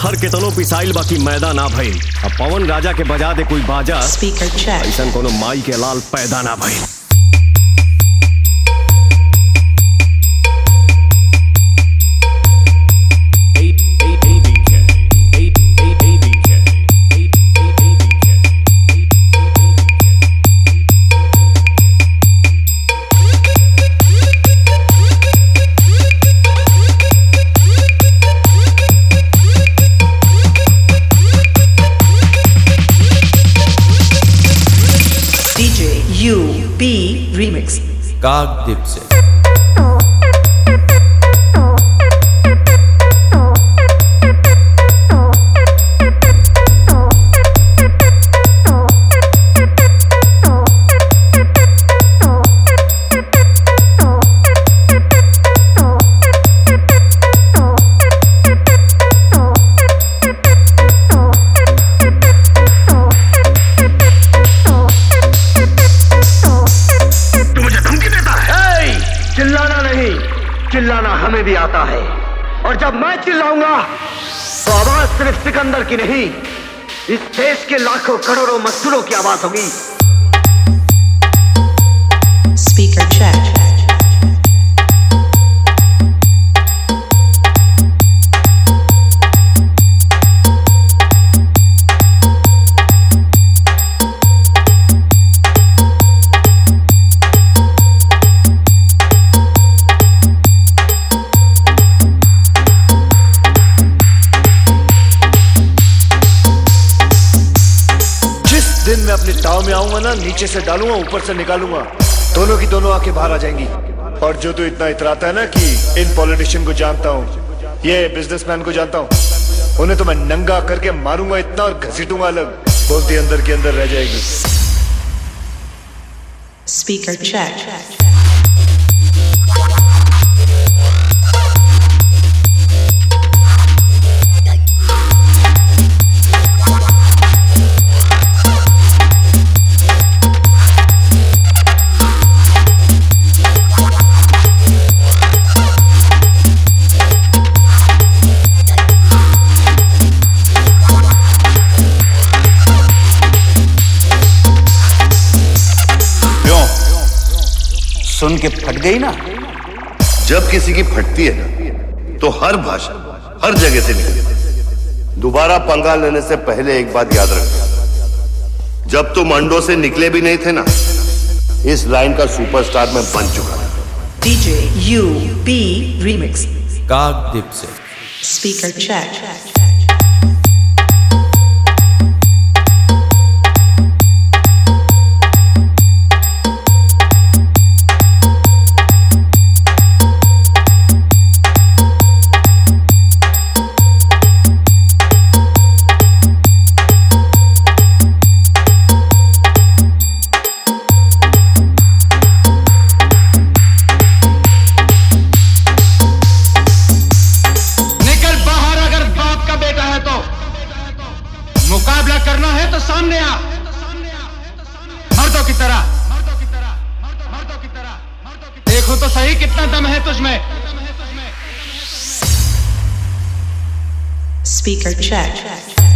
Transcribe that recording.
हर केतनो पिसाइल बाकी मैदा ना भइल। अब पवन राजा के बजा दे कोई बाजा, ऐसन कोनो माई के लाल पैदा ना भइल। UB Remix काकद्वीप से। चिल्लाना नहीं, चिल्लाना हमें भी आता है। और जब मैं चिल्लाऊंगा तो आवाज सिर्फ सिकंदर की नहीं, इस देश के लाखों करोड़ों मजदूरों की आवाज होगी। Speaker check. दिन मैं अपने टाव में आऊंगा ना, नीचे से डालूंगा ऊपर से निकालूंगा, दोनों की दोनों आंखें बाहर आ जाएंगी। और जो तू इतना इतराता है ना कि इन पॉलिटिशियन को जानता हूँ, ये बिजनेसमैन को जानता हूँ, उन्हें तो मैं नंगा करके मारूंगा इतना और घसीटूंगा अलग, बोलती अंदर के अंदर रह जाएगी। Speaker check. सुन के फट गई ना? जब किसी की फटती है ना तो हर भाषा हर जगह से निकलती। दोबारा पंगा लेने से पहले एक बात याद रखना, जब तुम अंडों से निकले भी नहीं थे ना, इस लाइन का सुपरस्टार मैं बन चुका था। DJ UB Remix काकद्वीप से। Speaker check. मुकाबला करना है तो सामने आ, मर्दों की तरह। देखो तो सही कितना दम है तुझमें। Speaker check.